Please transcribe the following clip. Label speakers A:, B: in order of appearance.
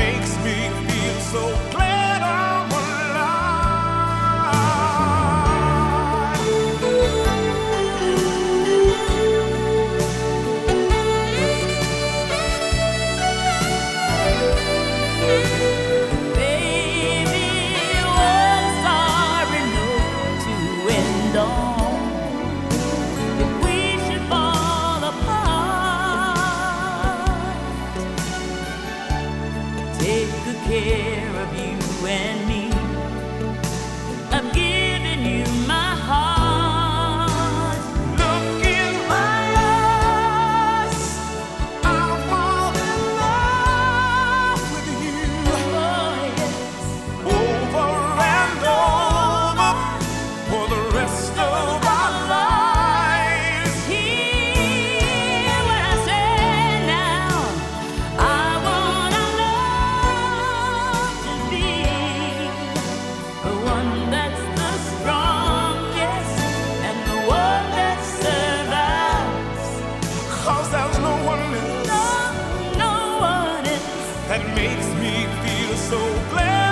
A: makes me feel so glad I'm
B: Baby, words are enough to end on. If we should fall apart, take good care of you and me. I'm giving you my heart.
A: Look in my eyes, I'll fall in love with you.
B: Oh, yes.
A: Over and over for the rest of our lives.
B: Hear what I say now. I want our love to be the one that's the strongest and the one that survives.
A: 'Cause there's no one else
B: No one else.
A: that makes me feel so glad